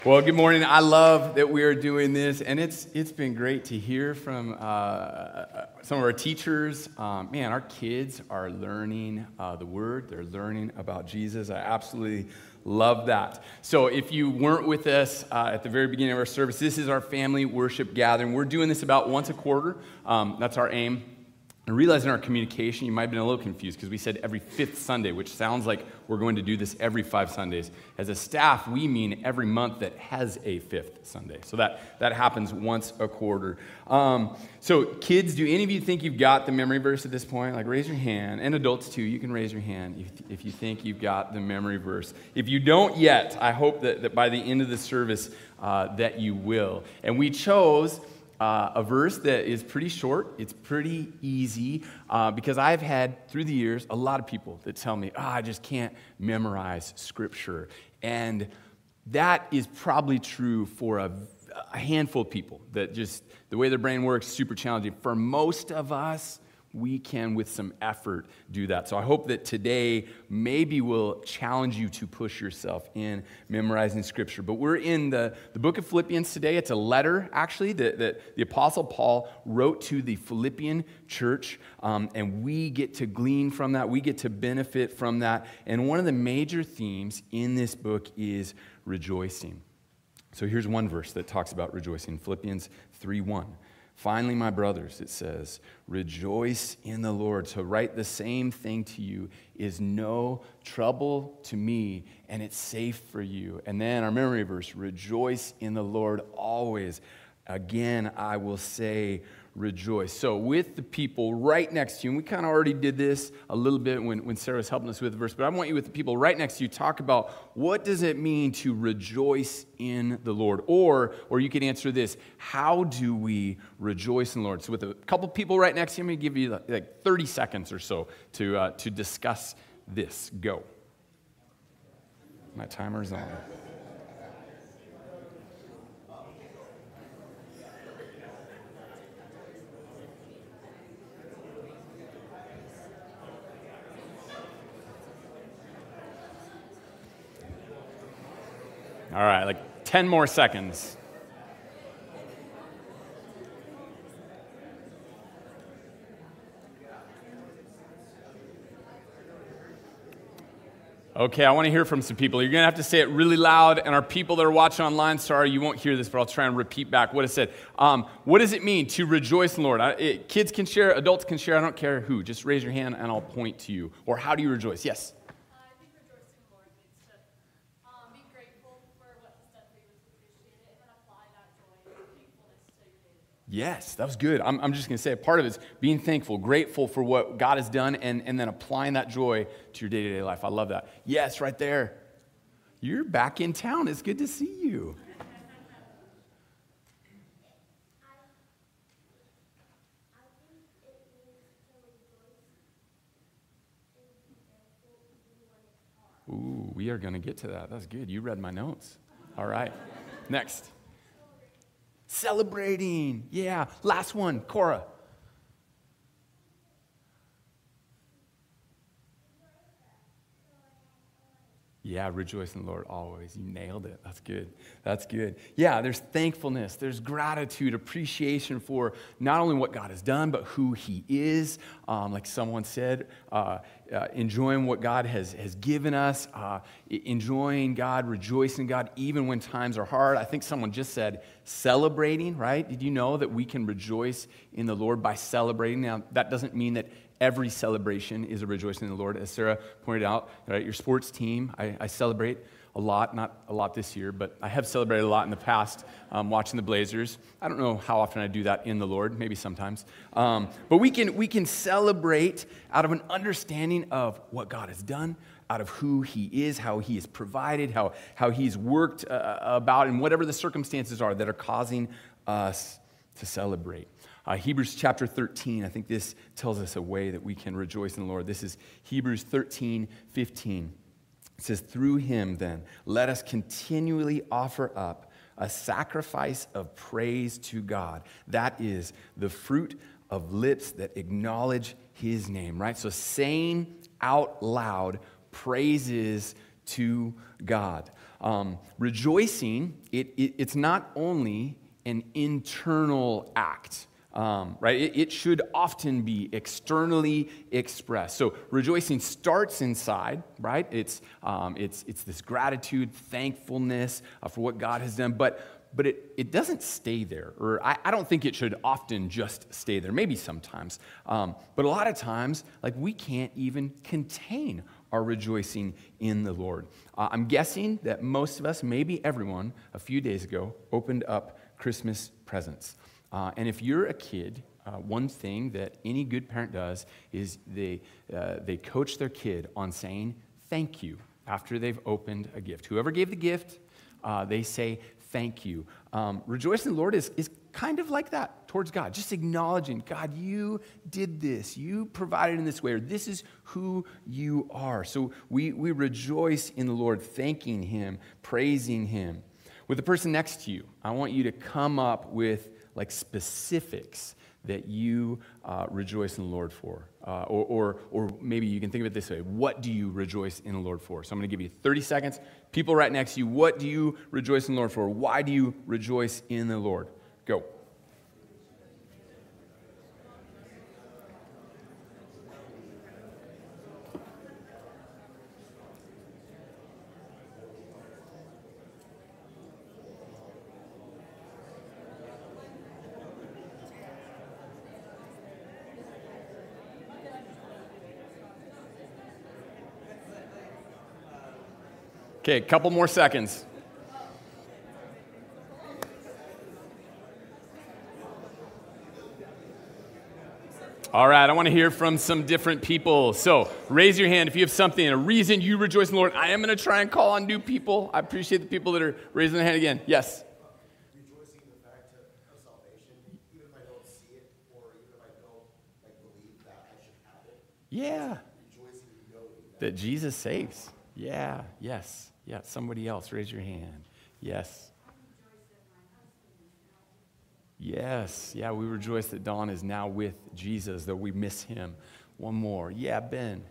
Well, good morning. I love that we are doing this, and it's been great to hear from some of our teachers. Man, our kids are learning the Word. They're learning about Jesus. I absolutely love that. So if you weren't with us at the very beginning of our service, this is our family worship gathering. We're doing this about once a quarter. That's our aim. I realize in our communication, you might have been a little confused because we said every fifth Sunday, which sounds like we're going to do this every 5 Sundays. As a staff, we mean every month that has a fifth Sunday. So that happens once a quarter. So kids, do any of you think you've got the memory verse at this point? Like raise your hand. And adults too, you can raise your hand if you think you've got the memory verse. If you don't yet, I hope that by the end of the service that you will. And we chose a verse that is pretty short. It's pretty easy because I've had, through the years, a lot of people that tell me, I just can't memorize Scripture. And that is probably true for a handful of people, that just the way their brain works, super challenging. For most of us, we can, with some effort, do that. So I hope that today maybe will challenge you to push yourself in memorizing Scripture. But we're in the book of Philippians today. It's a letter, actually, that the Apostle Paul wrote to the Philippian church, and we get to glean from that. We get to benefit from that. And one of the major themes in this book is rejoicing. So here's one verse that talks about rejoicing, Philippians 3:1. Finally, my brothers, it says, rejoice in the Lord. To write the same thing to you is no trouble to me, and it's safe for you. And then our memory verse, rejoice in the Lord always. Again, I will say, rejoice. So with the people right next to you, and we kind of already did this a little bit when Sarah was helping us with the verse, but I want you with the people right next to you, talk about what does it mean to rejoice in the Lord? Or you could answer this, how do we rejoice in the Lord? So with a couple people right next to you, I'm going to give you like 30 seconds or so to discuss this. Go. My timer's on. All right, like 10 more seconds. Okay, I want to hear from some people. You're going to have to say it really loud, and our people that are watching online, sorry, you won't hear this, but I'll try and repeat back what it said. What does it mean to rejoice in the Lord? Kids can share, adults can share, I don't care who. Just raise your hand, and I'll point to you. Or how do you rejoice? Yes? I think rejoicing in the Lord means to be grateful for what He's done for you, appreciate it, and then apply that joy and thankfulness to your day-to-day. Yes, that was good. I'm just going to say part of it is being thankful, grateful for what God has done, and then applying that joy to your day-to-day life. I love that. Yes, right there. You're back in town. It's good to see you. Ooh, we are going to get to that. That's good. You read my notes. All right. Next. Celebrating. Yeah. Last one. Cora. Yeah, rejoice in the Lord always. You nailed it. That's good. That's good. Yeah, there's thankfulness. There's gratitude, appreciation for not only what God has done, but who He is. Like someone said, enjoying what God has given us, enjoying God, rejoicing God, even when times are hard. I think someone just said celebrating, right? Did you know that we can rejoice in the Lord by celebrating? Now, that doesn't mean that every celebration is a rejoicing in the Lord. As Sarah pointed out, right, your sports team, I celebrate a lot, not a lot this year, but I have celebrated a lot in the past watching the Blazers. I don't know how often I do that in the Lord, maybe sometimes. But we can celebrate out of an understanding of what God has done, out of who He is, how He has provided, how He's worked about, and whatever the circumstances are that are causing us to celebrate. Hebrews chapter 13, I think this tells us a way that we can rejoice in the Lord. This is Hebrews 13:15. It says, through Him then, let us continually offer up a sacrifice of praise to God. That is the fruit of lips that acknowledge His name, right? So saying out loud praises to God. Rejoicing, it's not only an internal act, right? It should often be externally expressed. So rejoicing starts inside, right? It's this gratitude, thankfulness for what God has done, but it doesn't stay there. Or I don't think it should often just stay there. Maybe sometimes, but a lot of times, like we can't even contain our rejoicing in the Lord. I'm guessing that most of us, maybe everyone, a few days ago, opened up Christmas presents. And if you're a kid, one thing that any good parent does is they coach their kid on saying thank you after they've opened a gift. Whoever gave the gift, they say thank you. Rejoicing in the Lord is kind of like that towards God, just acknowledging, God, you did this, you provided in this way, or this is who you are. So we rejoice in the Lord, thanking Him, praising Him. With the person next to you, I want you to come up with like specifics that you rejoice in the Lord for. Or maybe you can think of it this way. What do you rejoice in the Lord for? So I'm going to give you 30 seconds. People right next to you, what do you rejoice in the Lord for? Why do you rejoice in the Lord? Go. Okay, a couple more seconds. All right, I want to hear from some different people. So raise your hand if you have something, a reason you rejoice in the Lord. I am going to try and call on new people. I appreciate the people that are raising their hand again. Yes? Rejoicing in the fact of salvation, even if I don't see it, or even if I don't believe that I should have it. Yeah. Rejoicing knowing That Jesus saves. Yeah, yes. Yeah, somebody else, raise your hand. Yes. Yes, yeah, we rejoice that Dawn is now with Jesus, though we miss him. One more. Yeah, Ben.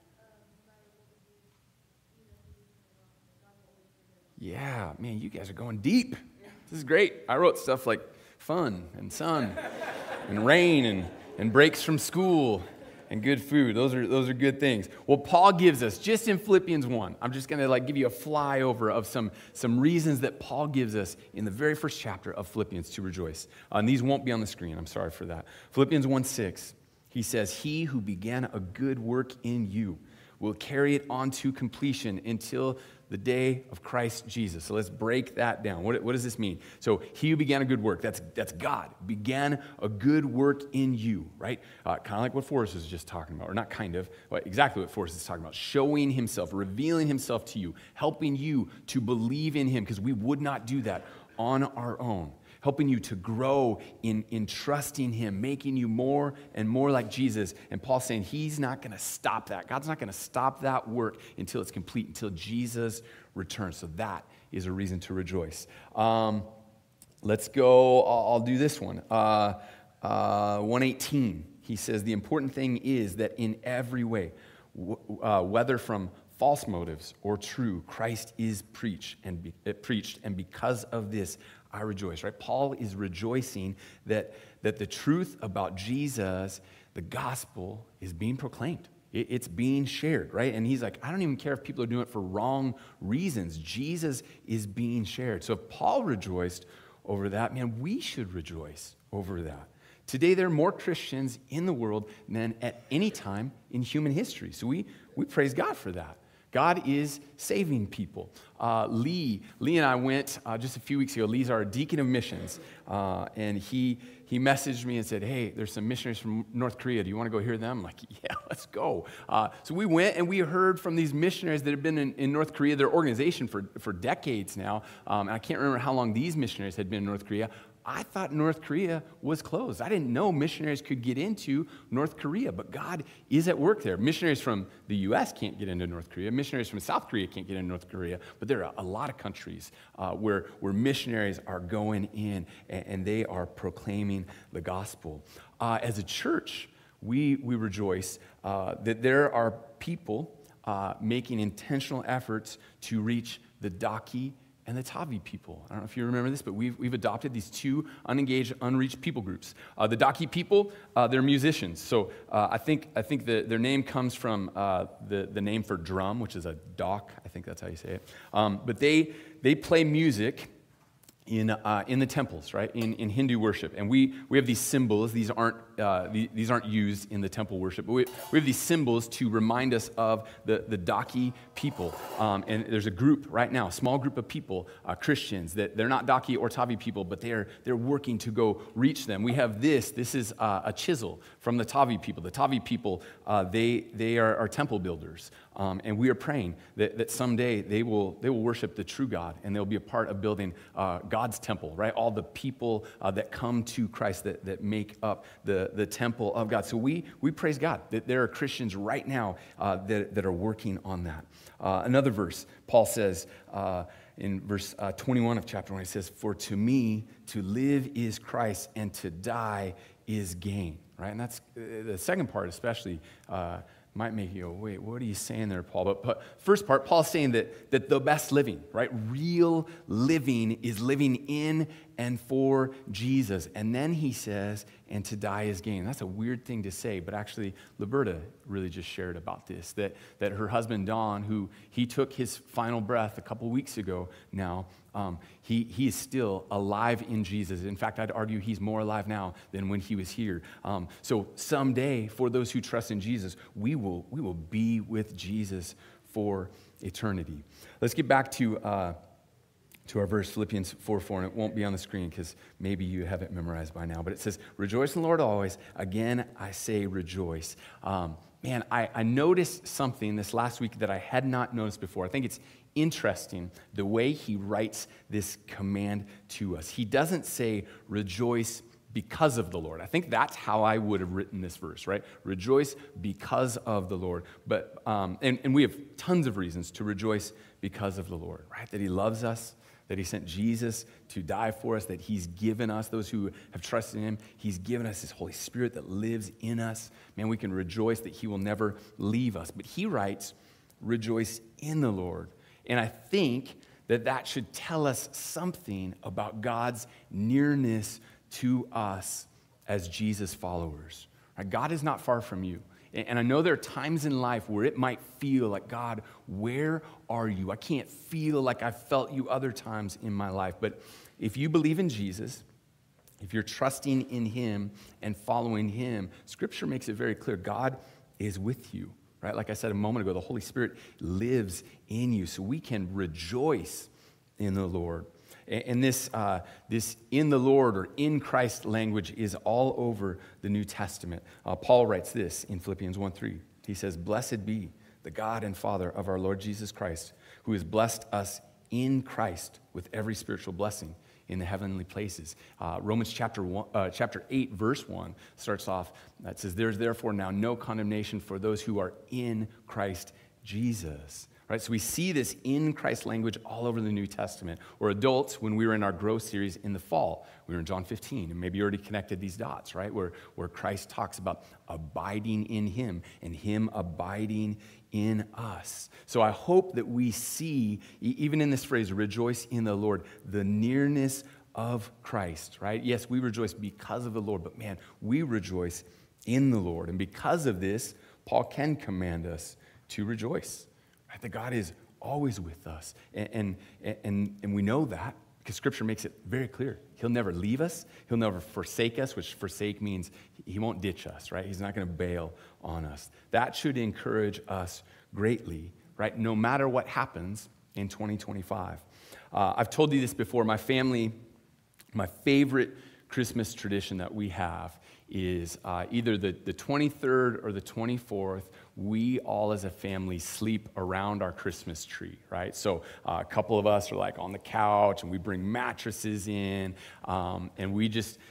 Yeah, man, you guys are going deep. This is great. I wrote stuff like fun and sun and rain and breaks from school and good food. Those are good things. Well, Paul gives us, just in Philippians 1, I'm just going to give you a flyover of some reasons that Paul gives us in the very first chapter of Philippians to rejoice. And these won't be on the screen. I'm sorry for that. Philippians 1:6, he says, "He who began a good work in you will carry it on to completion until the day of Christ Jesus." So let's break that down. What does this mean? So he who began a good work, that's God, began a good work in you, right? Kind of like what Forrest was just talking about, or not kind of, but exactly what Forrest is talking about, showing himself, revealing himself to you, helping you to believe in him, because we would not do that on our own. Helping you to grow in trusting him, making you more and more like Jesus. And Paul's saying he's not going to stop that. God's not going to stop that work until it's complete, until Jesus returns. So that is a reason to rejoice. Let's go, I'll do this one. 118, he says, "The important thing is that in every way, whether from false motives or true, Christ is preached, and because of this, I rejoice," right? Paul is rejoicing that the truth about Jesus, the gospel, is being proclaimed. It's being shared, right? And he's like, I don't even care if people are doing it for wrong reasons. Jesus is being shared. So if Paul rejoiced over that, man, we should rejoice over that. Today, there are more Christians in the world than at any time in human history. So we praise God for that. God is saving people. Lee and I went just a few weeks ago. Lee's our deacon of missions, and he messaged me and said, "Hey, there's some missionaries from North Korea. Do you want to go hear them?" I'm like, "Yeah, let's go." So we went and we heard from these missionaries that have been in North Korea, their organization for decades now. And I can't remember how long these missionaries had been in North Korea. I thought North Korea was closed. I didn't know missionaries could get into North Korea, but God is at work there. Missionaries from the U.S. can't get into North Korea. Missionaries from South Korea can't get into North Korea, but there are a lot of countries where missionaries are going in and they are proclaiming the gospel. As a church, we rejoice that there are people making intentional efforts to reach the Daki and the Tavi people. I don't know if you remember this, but we've adopted these two unengaged, unreached people groups. The Daki people, they're musicians. So I think their name comes from the name for drum, which is a dak. I think that's how you say it. But they play music in the temples, right? In Hindu worship, and we have these symbols. These aren't used in the temple worship, but we have these symbols to remind us of the Daki people. And there's a group right now, a small group of people, Christians, that they're not Daki or Tavi people, but they're working to go reach them. We have this. This is a chisel from the Tavi people. The Tavi people, they are temple builders. And we are praying that someday they will worship the true God, and they'll be a part of building God's temple, right? All the people that come to Christ that make up the temple of God. So we praise God that there are Christians right now that are working on that. Another verse, Paul says in verse 21 of chapter 1, he says, "For to me to live is Christ, and to die is gain." Right? And that's the second part especially might make you go, wait, what are you saying there, Paul? But first part, Paul's saying that the best living, right? Real living is living in and for Jesus. And then he says, and to die is gain. That's a weird thing to say, but actually, Liberta really just shared about this, that her husband, Don, who he took his final breath a couple weeks ago now, he is still alive in Jesus. In fact, I'd argue he's more alive now than when he was here. So someday, for those who trust in Jesus, we will be with Jesus for eternity. Let's get back to our verse, Philippians 4:4, and it won't be on the screen because maybe you have it memorized by now, but it says, "Rejoice in the Lord always. Again, I say rejoice." Man, I noticed something this last week that I had not noticed before. I think it's interesting the way he writes this command to us. He doesn't say rejoice because of the Lord. I think that's how I would have written this verse, right? Rejoice because of the Lord. But and we have tons of reasons to rejoice because of the Lord, right? That he loves us, that he sent Jesus to die for us, that he's given us, those who have trusted in him, he's given us his Holy Spirit that lives in us. Man, we can rejoice that he will never leave us. But he writes, rejoice in the Lord. And I think that should tell us something about God's nearness to us as Jesus followers. Right? God is not far from you. And I know there are times in life where it might feel like, God, where are you? I can't feel like I felt you other times in my life. But if you believe in Jesus, if you're trusting in him and following him, Scripture makes it very clear God is with you. Right? Like I said a moment ago, the Holy Spirit lives in you. So we can rejoice in the Lord. And this in the Lord or in Christ language is all over the New Testament. Paul writes this in Philippians 1:3. He says, "Blessed be the God and Father of our Lord Jesus Christ, who has blessed us in Christ with every spiritual blessing in the heavenly places." Romans chapter 8, verse 1 starts off, that says, "There's therefore now no condemnation for those who are in Christ Jesus." Right? So we see this in Christ language all over the New Testament. Or adults, when we were in our growth series in the fall, we were in John 15, and maybe you already connected these dots, right? Where Christ talks about abiding in him and him abiding in us. So I hope that we see, even in this phrase, rejoice in the Lord, the nearness of Christ, right? Yes, we rejoice because of the Lord, but man, we rejoice in the Lord. And because of this, Paul can command us to rejoice. Right? That God is always with us. And we know that because Scripture makes it very clear. He'll never leave us. He'll never forsake us, which forsake means he won't ditch us, right? He's not going to bail on us. That should encourage us greatly, right? No matter what happens in 2025. I've told you this before. My family, my favorite Christmas tradition that we have is either the 23rd or the 24th, we all as a family sleep around our Christmas tree, right? So a couple of us are like on the couch and we bring mattresses in and we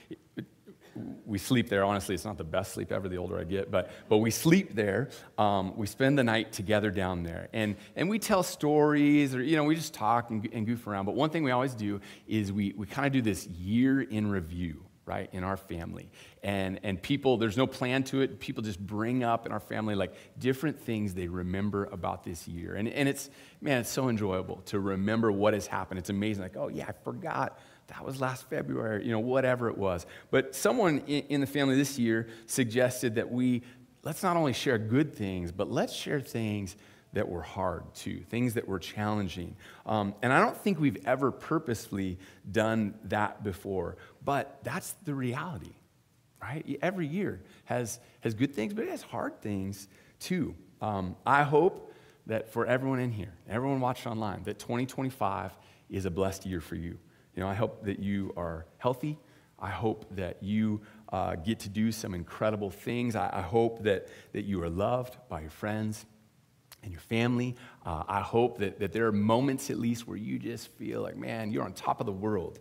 sleep there. Honestly, it's not the best sleep ever the older I get, but we sleep there. We spend the night together down there. And we tell stories or, we just talk and goof around. But one thing we always do is we kind of do this year in review. right, in our family. And people, there's no plan to it. People just bring up in our family like different things they remember about this year. And it's, man, it's so enjoyable to remember what has happened. It's amazing. Like, oh yeah, I forgot that was last February, whatever it was. But someone in the family this year suggested that let's not only share good things, but let's share things that were hard too, things that were challenging. And I don't think we've ever purposefully done that before, but that's the reality, right? Every year has good things, but it has hard things too. I hope that for everyone in here, everyone watching online, that 2025 is a blessed year for you. I hope that you are healthy. I hope that you get to do some incredible things. I hope that you are loved by your friends and your family. I hope that there are moments at least where you just feel like, man, you're on top of the world.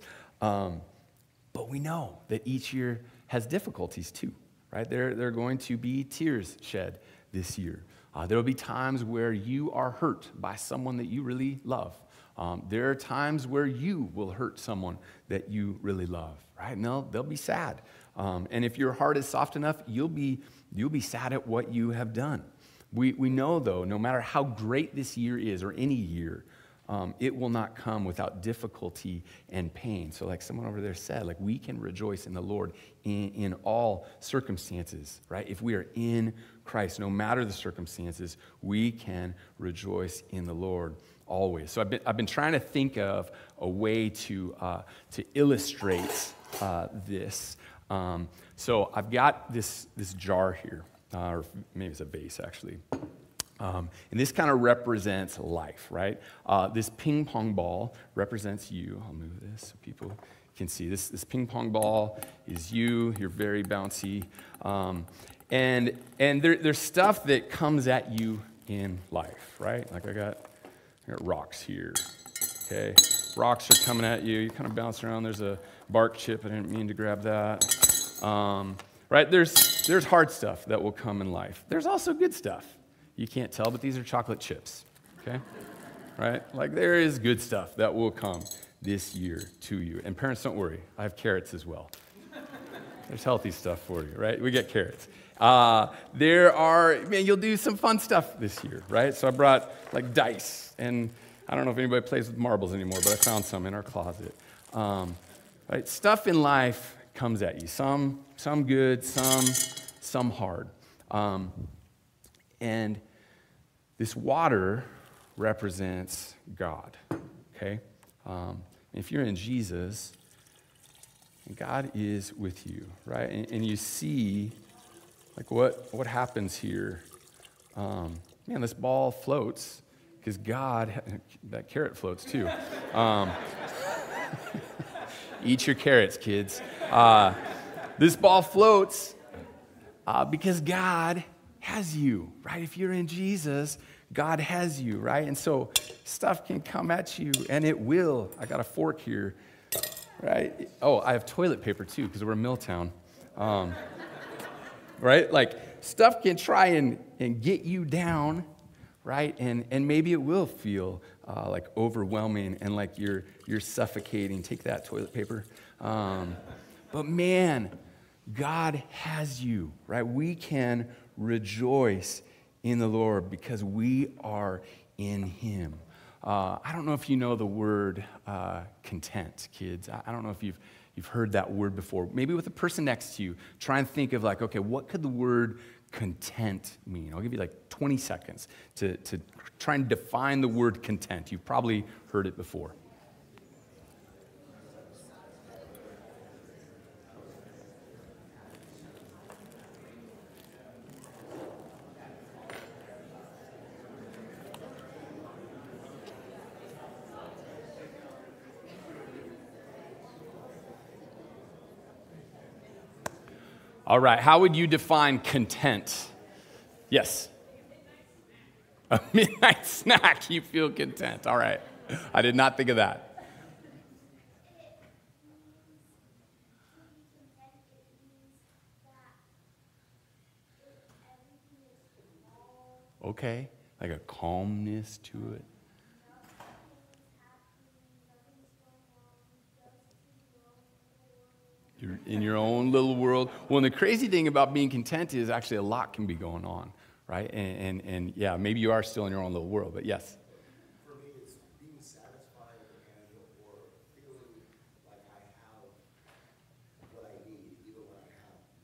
But we know that each year has difficulties too, right? There are going to be tears shed this year. There will be times where you are hurt by someone that you really love. There are times where you will hurt someone that you really love, right? And they'll be sad. And if your heart is soft enough, you'll be sad at what you have done. We know, though, no matter how great this year is, or any year, it will not come without difficulty and pain. So like someone over there said, like we can rejoice in the Lord in all circumstances, right? If we are in Christ, no matter the circumstances, we can rejoice in the Lord always. So I've been trying to think of a way to illustrate this. So I've got this jar here, or maybe it's a vase actually. And this kind of represents life, right? This ping pong ball represents you. I'll move this so people can see. This ping pong ball is you. You're very bouncy. And there's stuff that comes at you in life, right? Like I got rocks here, okay? Rocks are coming at you. You kind of bounce around. There's a bark chip. I didn't mean to grab that. Right? There's hard stuff that will come in life. There's also good stuff. You can't tell, but these are chocolate chips, okay? Right? Like there is good stuff that will come this year to you. And parents, don't worry. I have carrots as well. There's healthy stuff for you, right? We get carrots. You'll do some fun stuff this year, right? So I brought like dice, and I don't know if anybody plays with marbles anymore, but I found some in our closet. Right? Stuff in life comes at you. Some good, some hard. And this water represents God, okay? If you're in Jesus, God is with you, right? And you see, like, what happens here. Man, this ball floats because God, that carrot floats too. Eat your carrots, kids. This ball floats because God has you, right? If you're in Jesus, God has you, right? And so stuff can come at you, and it will. I got a fork here, right? Oh, I have toilet paper too, because we're in Milltown. Right? Like, stuff can try and get you down, right? And maybe it will feel like overwhelming and like you're suffocating. Take that, toilet paper. But man, God has you, right? We can rejoice in the Lord because we are in Him. I don't know if you know the word content, kids. I don't know if you've heard that word before. Maybe with the person next to you, try and think of like, okay, what could the word content mean? I'll give you like 20 seconds to try and define the word content. You've probably heard it before. All right, how would you define content? Yes? A midnight snack, you feel content. All right, I did not think of that. Okay, like a calmness to it. You're in your own little world. Well, and the crazy thing about being content is actually a lot can be going on, right? And yeah, maybe you are still in your own little world, but yes. For me, it's being satisfied and or feeling like I have what I need, even when I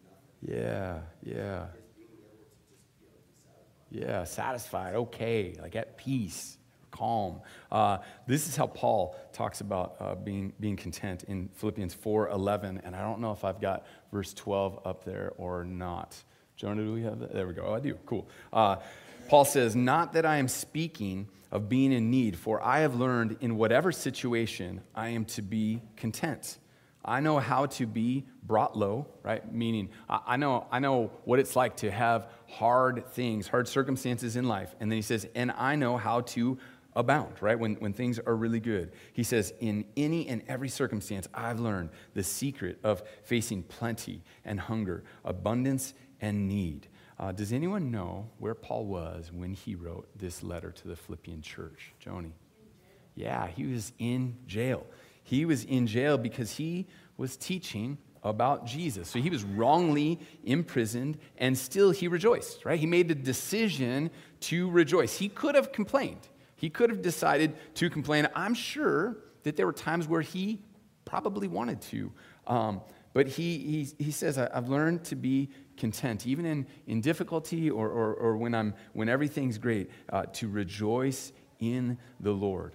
have nothing. Yeah. Just being able to just be satisfied. Yeah, satisfied, okay, like at peace, calm. This is how Paul talks about being content in Philippians 4:11, and I don't know if I've got verse 12 up there or not. Jonah, do we have that? There we go. Oh, I do. Cool. Paul says, "Not that I am speaking of being in need, for I have learned in whatever situation I am to be content. I know how to be brought low," right? Meaning, I know what it's like to have hard things, hard circumstances in life. And then he says, "And I know how to abound," right? When things are really good. He says, "In any and every circumstance, I've learned the secret of facing plenty and hunger, abundance and need." Does anyone know where Paul was when he wrote this letter to the Philippian church? Joni? Yeah, he was in jail. He was in jail because he was teaching about Jesus. So he was wrongly imprisoned, and still he rejoiced, right? He made the decision to rejoice. He could have complained. He could have decided to complain. I'm sure that there were times where he probably wanted to. But he says, "I've learned to be content, even in difficulty or when everything's great, to rejoice in the Lord."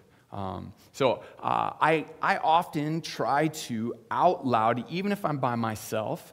So I often try to out loud, even if I'm by myself,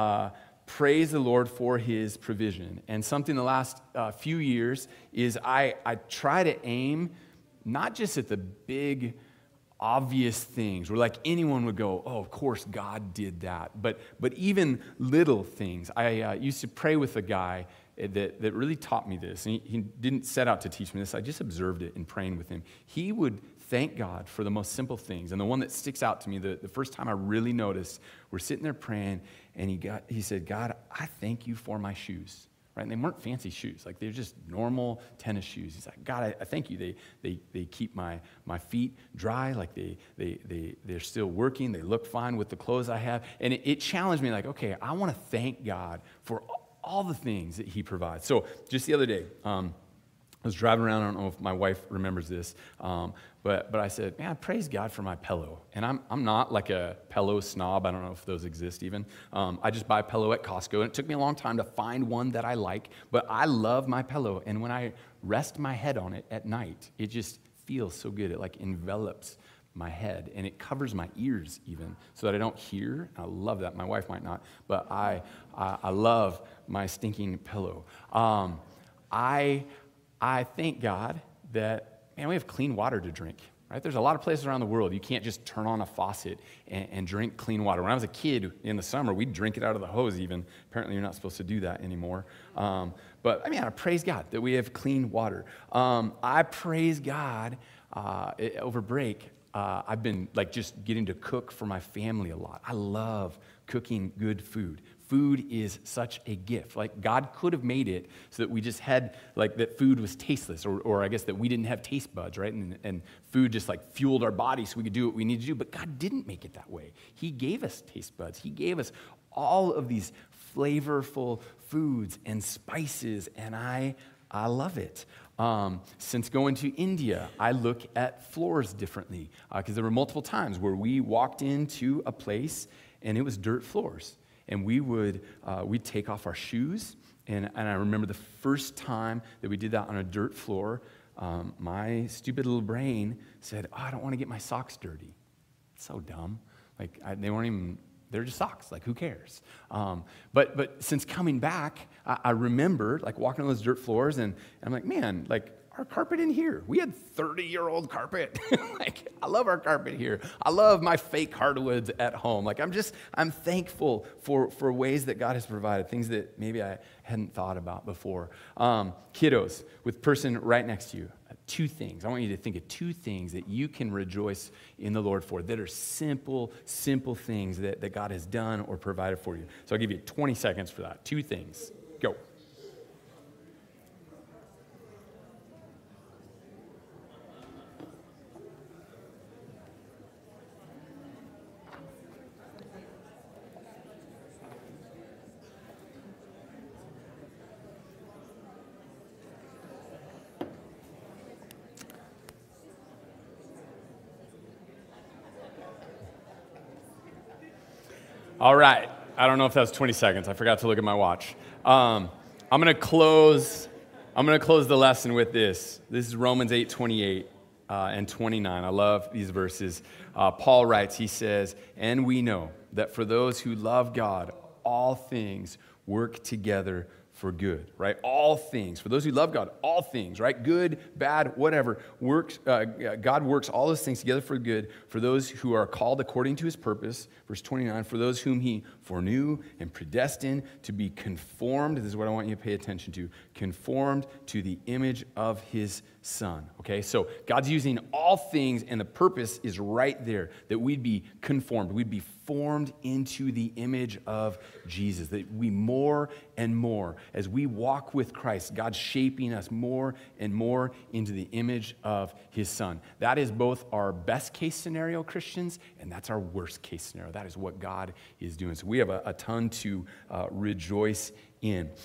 praise the Lord for his provision. And something the last few years is I try to aim not just at the big, obvious things where like anyone would go, "Oh, of course God did that." But even little things. I used to pray with a guy that really taught me this. And he didn't set out to teach me this. I just observed it in praying with him. He would thank God for the most simple things. And the one that sticks out to me, the first time I really noticed, we're sitting there praying, and he said, "God, I thank you for my shoes." Right? And they weren't fancy shoes. Like, they're just normal tennis shoes. He's like, "God, I thank you. They keep my feet dry. Like, they're still working. They look fine with the clothes I have." And it challenged me, like, okay, I want to thank God for all the things that he provides. So just the other day, I was driving around. I don't know if my wife remembers this, but I said, "Man, praise God for my pillow." And I'm not like a pillow snob. I don't know if those exist even. I just buy a pillow at Costco, and it took me a long time to find one that I like, but I love my pillow. And when I rest my head on it at night, it just feels so good. It like envelops my head, and it covers my ears even, so that I don't hear. I love that. My wife might not, but I love my stinking pillow. I thank God that, man, we have clean water to drink, right? There's a lot of places around the world you can't just turn on a faucet and drink clean water. When I was a kid in the summer, we'd drink it out of the hose even. Apparently, you're not supposed to do that anymore. But, I mean, I praise God that we have clean water. I praise God over break. I've been, like, just getting to cook for my family a lot. I love cooking good food. Food is such a gift. Like, God could have made it so that we just had, like, that food was tasteless, or I guess that we didn't have taste buds, right? And food just, like, fueled our bodies so we could do what we need to do. But God didn't make it that way. He gave us taste buds. He gave us all of these flavorful foods and spices, and I love it. Since going to India, I look at floors differently, because there were multiple times where we walked into a place and it was dirt floors. And we'd take off our shoes, and I remember the first time that we did that on a dirt floor, my stupid little brain said, "Oh, I don't want to get my socks dirty." It's so dumb. Like, they're just socks. Like, who cares? But since coming back, I remember, like, walking on those dirt floors, and I'm like, man, like, our carpet in here. We had 30-year-old carpet. Like, I love our carpet here. I love my fake hardwoods at home. Like, I'm thankful for ways that God has provided, things that maybe I hadn't thought about before. Kiddos, with person right next to you, two things. I want you to think of two things that you can rejoice in the Lord for, that are simple things that God has done or provided for you. So I'll give you 20 seconds for that. Two things. Go. All right. I don't know if that's 20 seconds. I forgot to look at my watch. I'm going to close the lesson with this. This is Romans 8:28 and 29. I love these verses. Paul writes, he says, "And we know that for those who love God, all things work together for good," right? All things. For those who love God, all things, right? Good, bad, whatever. God works all those things together for good for those who are called according to his purpose. Verse 29, for those whom he foreknew and predestined to be conformed. This is what I want you to pay attention to. Conformed to the image of his Son. Okay, so God's using all things, and the purpose is right there, that we'd be conformed, we'd be formed into the image of Jesus, that we more and more, as we walk with Christ, God's shaping us more and more into the image of his Son. That is both our best case scenario, Christians, and that's our worst case scenario. That is what God is doing. So we have a ton to rejoice in.